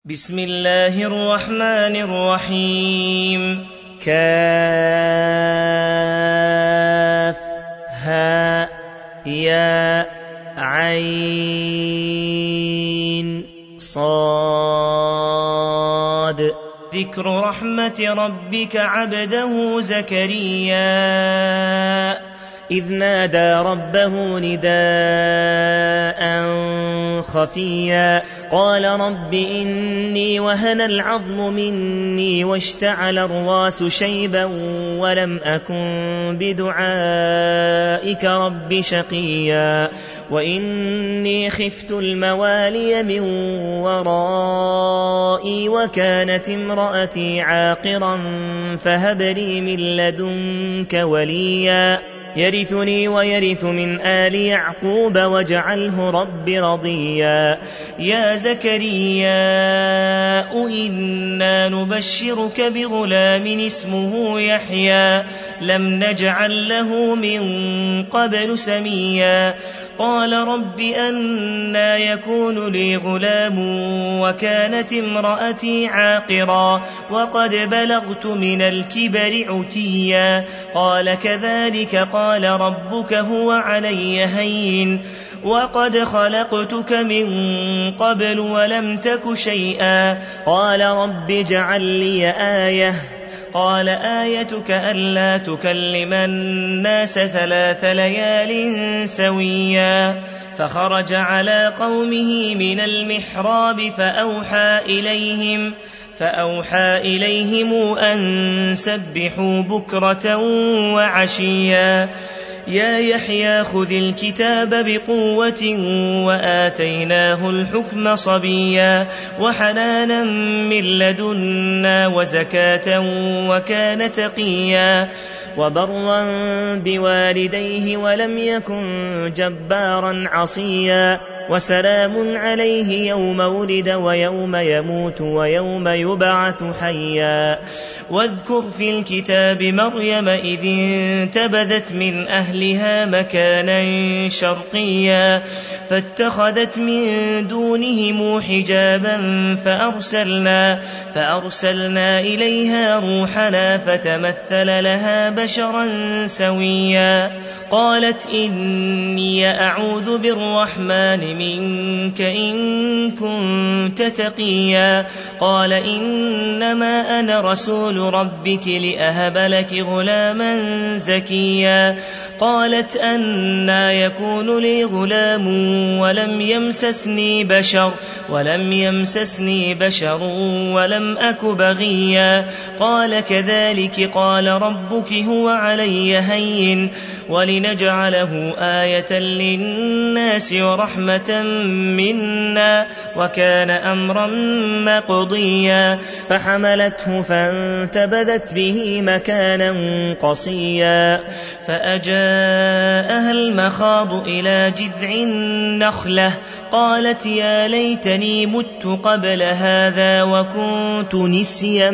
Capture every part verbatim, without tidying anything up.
بسم الله الرحمن الرحيم. كاف ها يا عين صاد. ذكر رحمة ربك عبده زكريا إذ نادى ربه نداء خفيا قال رب إني وهن العظم مني واشتعل الراس شيبا ولم أكن بدعائك رب شقيا وإني خفت الموالي من ورائي وكانت امرأتي عاقرا فهب لي من لدنك وليا يرثني ويرث من آل يعقوب واجعله رب رضيا. يا زكريا إنا نبشرك بغلام اسمه يحيى لم نجعل له من قبل سميا قال رب أنى يكون لي غلام وكانت امرأتي عاقرا وقد بلغت من الكبر عتيا قال كذلك قال ربك هو علي هين وقد خلقتك من قبل ولم تك شيئا قال رب اجعل لي آية قال آيتك ألا تكلم الناس ثلاث ليال سويا فخرج على قومه من المحراب فأوحى إليهم فأوحى إليهم أن سبحوا بكرة وعشيا يا يحيى خذ الكتاب بقوة وآتيناه الحكم صبيا وحنانا من لدنا وزكاة وكان تقيا وبرا بوالديه ولم يكن جبارا عصيا وسلام عليه يوم ولد ويوم يموت ويوم يبعث حيا واذكر في الكتاب مريم إذ انتبذت من أهلها مكانا شرقيا فاتخذت من دونهم حجابا فأرسلنا, فأرسلنا إليها روحنا فتمثل لها بشرا سويا قالت إني أعوذ بالرحمن منك إن كنت تقيا قال إنما أنا رسول ربك لأهب لك غلاما زكيا قالت أنى يكون لي غلام ولم يمسسني بشر ولم يمسسني بشر ولم أك بغيا قال كذلك قال ربك هو علي هين ولنجعله آية للناس ورحمة منا وكان أمرا مقضيا فحملته فانتبذت به مكانا قصيا فأجاءها المخاض إلى جذع النخلة قالت يا ليتني مت قبل هذا وكنت نسيا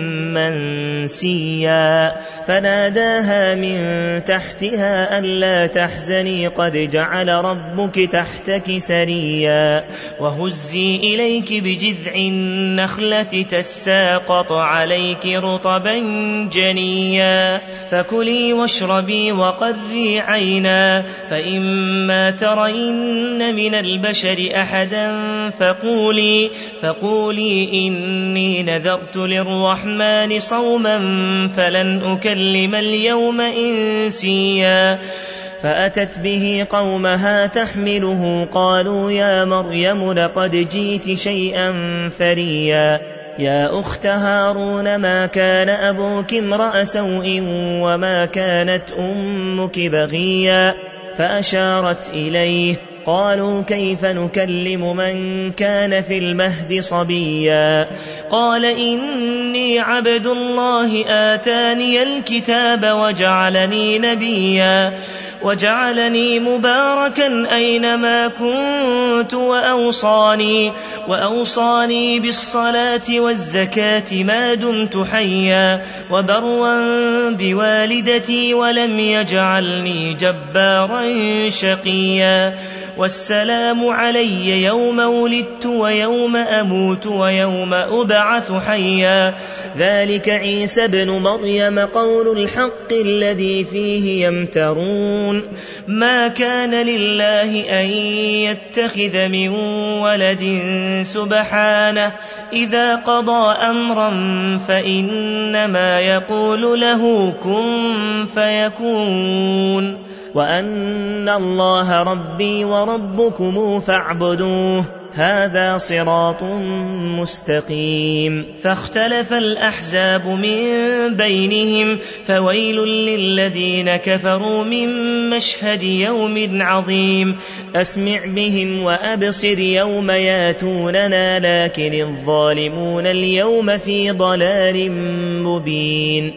منسيا فناداها من تحتها ألا تحزني قد جعل ربك تحتك سريا وهزي إليك بجذع النخلة تساقط عليك رطبا جنيا فكلي واشربي وقري عينا فإما ترين من البشر أحدا فقولي, فقولي إني نذرت للرحمن صوما فلن أكلم اليوم إنسيا فأتت به قومها تحمله قالوا يا مريم لقد جئت شيئا فريا يا أخت هارون ما كان أبوك امرأ سوء وما كانت أمك بغيا فأشارت إليه قالوا كيف نكلم من كان في المهد صبيا قال إني عبد الله آتاني الكتاب وجعلني نبيا وجعلني مباركا أينما كنت وأوصاني, وأوصاني بالصلاة والزكاة ما دمت حيا وبرا بوالدتي ولم يجعلني جبارا شقيا والسلام علي يوم ولدت ويوم أموت ويوم أبعث حيا ذلك عيسى ابن مريم قول الحق الذي فيه يمترون ما كان لله أن يتخذ من ولد سبحانه إذا قضى أمرا فإنما يقول له كن فيكون وأن الله ربي وربكم فاعبدوه هذا صراط مستقيم فاختلف الأحزاب من بينهم فويل للذين كفروا من مشهد يوم عظيم أسمع بهم وأبصر يوم ياتوننا لكن الظالمون اليوم في ضلال مبين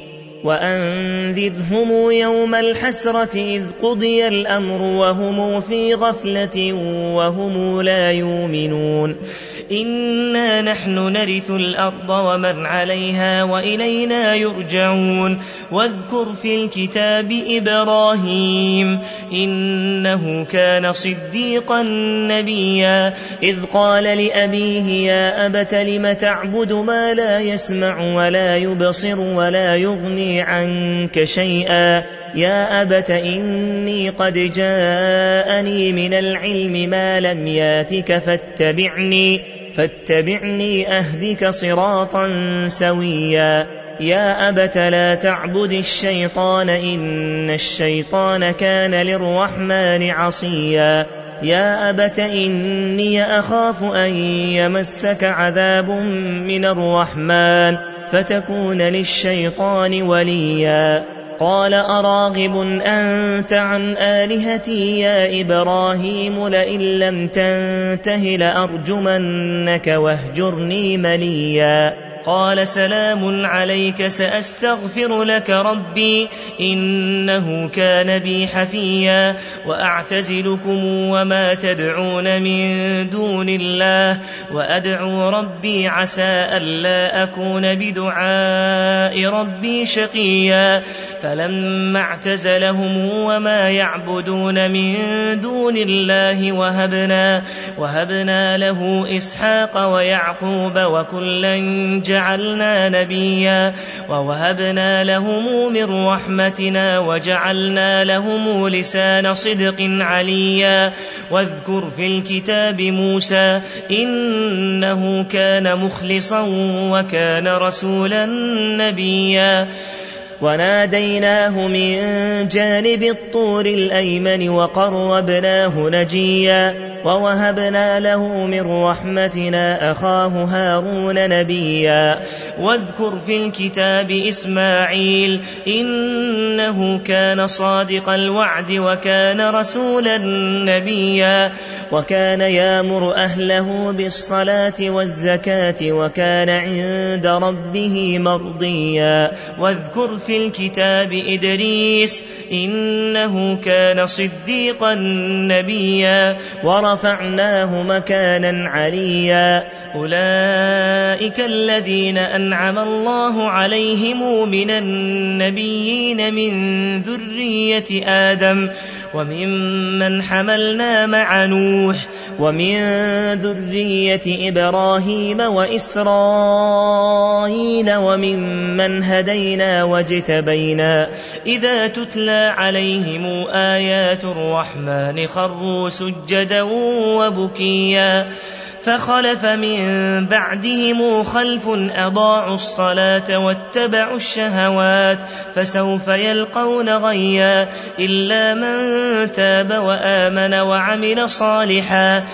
وأنذرهم يوم الحسرة إذ قضي الأمر وهم في غفلة وهم لا يؤمنون إنا نحن نرث الأرض ومن عليها وإلينا يرجعون واذكر في الكتاب إبراهيم إنه كان صديقا نبيا إذ قال لأبيه يا أبت لم تعبد ما لا يسمع ولا يبصر ولا يغني عنك شيئا يا أبت إني قد جاءني من العلم ما لم ياتك فاتبعني فاتبعني أهدك صراطا سويا يا أبت لا تعبد الشيطان إن الشيطان كان للرحمن عصيا يا أبت إني أخاف أن يمسك عذاب من الرحمن فتكون للشيطان وليا قال أراغب أنت عن آلهتي يا إبراهيم لئن لم تنته لأرجمنك واهجرني مليا قال سلام عليك سأستغفر لك ربي إنه كان بي حفيا وأعتزلكم وما تدعون من دون الله وأدعو ربي عسى ألا أكون بدعاء ربي شقيا فلما اعتزلهم وما يعبدون من دون الله وهبنا, وهبنا له إسحاق ويعقوب وكلا جعلنا نبيا ووهبنا لهم من رحمتنا وجعلنا لهم لسان صدق عليا واذكر في الكتاب موسى إنه كان مخلصا وكان رسولا نبيا وناديناه من جانب الطور الأيمن وقربناه نجيا ووهبنا له من رحمتنا أخاه هارون نبيا واذكر في الكتاب إسماعيل إنه كان صادق الوعد وكان رسولا نبيا وكان يأمر أهله بالصلاة والزكاة وكان عند ربه مرضيا واذكر في الكتاب إدريس إنه كان صديقا نبيا ورفعناه مكانا عليا أولئك الذين أنعم الله عليهم من النبيين من ذرية آدم وممن حملنا مع نوح ومن ذرية إبراهيم وإسرائيل وممن هدينا واجتبينا إذا تتلى عليهم آيات الرحمن خروا سجدا وبكيا فخلف من بعدهم خلف أضاعوا الصلاة واتبعوا الشهوات فسوف يلقون غيا إلا من تاب وآمن وعمل صالحا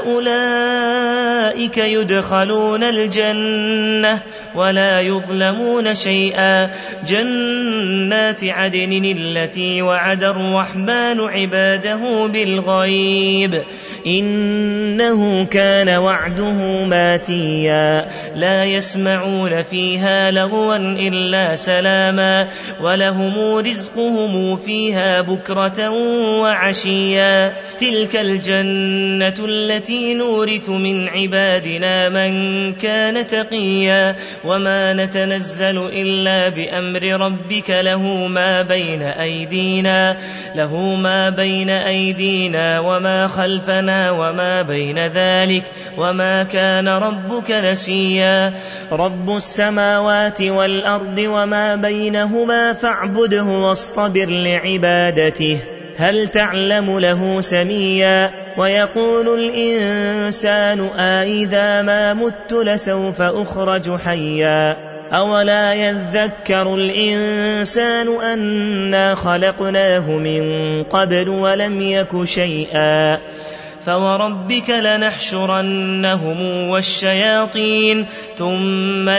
فأولئك يدخلون الجنة ولا يظلمون شيئا جنات عدن التي وعد الرحمن عباده بالغيب إنه كان وعده ماتيا لا يسمعون فيها لغوا إلا سلاما ولهم رزقهم فيها بكرة وعشيا تلك الجنة التي نورث من عبادنا من كان تقيا وما نتنزل إلا بأمر ربك له ما بين أيدينا له ما بين أيدينا وما خلفنا وما بين ذلك وما كان ربك نسيا رب السماوات والأرض وما بينهما فاعبده واصطبر لعبادته هل تعلم له سميا ويقول الإنسان أإذا ما مت لسوف أخرج حيا أولا يذكر الإنسان أنا خلقناه من قبل ولم يك شيئا فوربك لنحشرنهم والشياطين ثم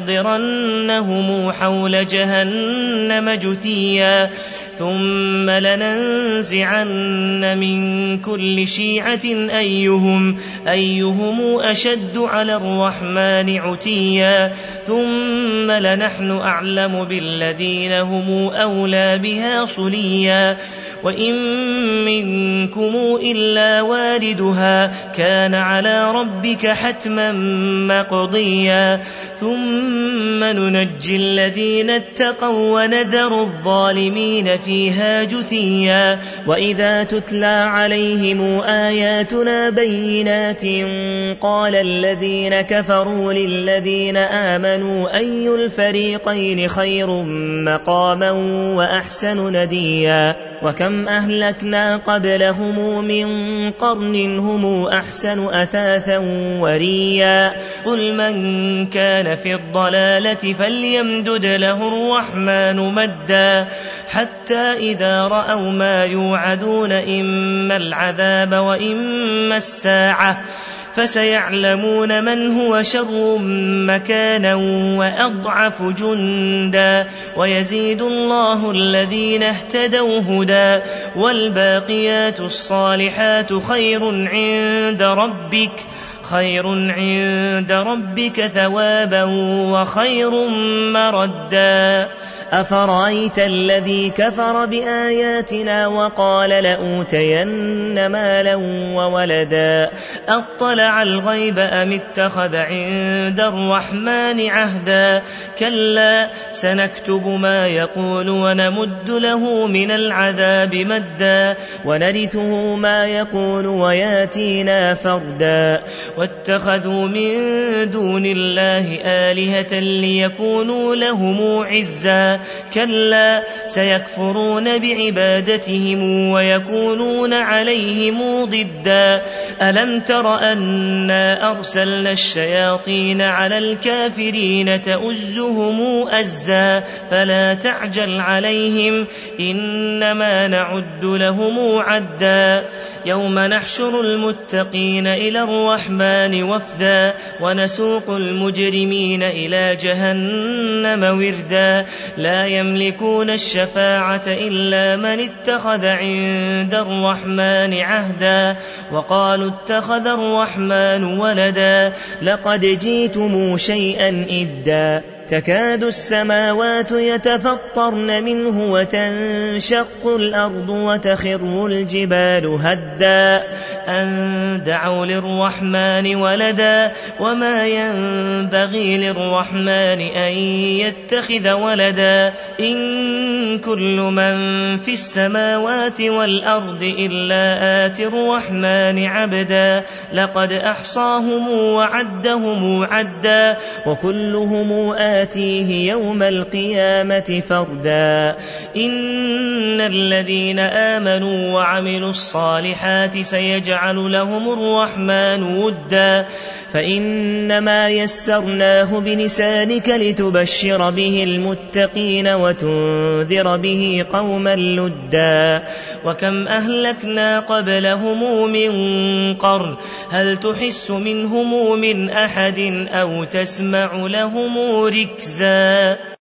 لنحضرنهم حول جهنم جثيا ثم لننزعن من كل شيعة أيهم, أيهم أشد على الرحمن عتيا ثم لنحن أعلم بالذين هم أولى بها صليا وإن منكم إلا واردها كان على ربك حتما مقضيا ثم ننجي الذين اتقوا ونذر الظالمين فيها جثيا وإذا تتلى عليهم آياتنا بينات قال الذين كفروا للذين آمنوا أي الفريقين خير مقاما وأحسن نديا وكم أهلكنا قبلهم من قرن هم أحسن أثاثا وريا قل من كان في الضلالة فليمدد له الرحمن مدا حتى إذا رأوا ما يوعدون إما العذاب وإما الساعة فسيعلمون من هو شر مكانا وأضعف جندا ويزيد الله الذين اهتدوا هدى والباقيات الصالحات خير عند ربك خير عند ربك ثوابا وخير مردا أفرأيت الذي كفر بآياتنا وقال لأوتين مالا وولدا أطلع الغيب أم اتخذ عند الرحمن عهدا كلا سنكتب ما يقول ونمد له من العذاب مدا ونرثه ما يقول وياتينا فردا واتخذوا من دون الله آلهة ليكونوا لهم عزا كلا سيكفرون بعبادتهم ويكونون عليهم ضدا ألم تر أنا أرسلنا الشياطين على الكافرين تؤزهم أزا فلا تعجل عليهم إنما نعد لهم عدا يوم نحشر المتقين إلى الرحمن وفدا ونسوق المجرمين إلى جهنم وردا لا يملكون الشفاعة إلا من اتخذ عند الرحمن عهدا وقالوا اتخذ الرحمن ولدا لقد جئتم شيئا إدا تكاد السماوات يتفطرن منه وتنشق الأرض وتخر الجبال هدا أن دعوا للرحمن ولدا وما ينبغي للرحمن أن يتخذ ولدا إن كل من في السماوات والأرض إلا آتي الرحمن عبدا لقد أحصاهم وعدهم عدا وكلهم آتيه يوم القيامة فردا إن الذين آمنوا وعملوا الصالحات سيجعل لهم الرحمن ودا فإنما يسرناه بلسانك لتبشر به المتقين وتنذر به قوما لدا وكم أهلكنا قبلهم من قرن هل تحس منهم من أحد أو تسمع لهم ركزا